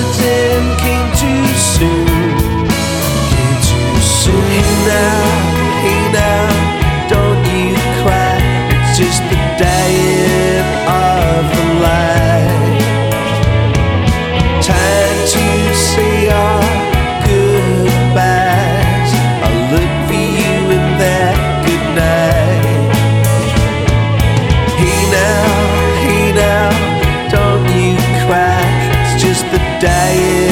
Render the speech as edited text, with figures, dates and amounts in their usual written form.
curtain came too soon, came too soon. Hey now, don't you cry. It's just the dying of the light. Time to say our goodbyes. I'll look for you in that good night. Hey now, don't you cry. It's just the dying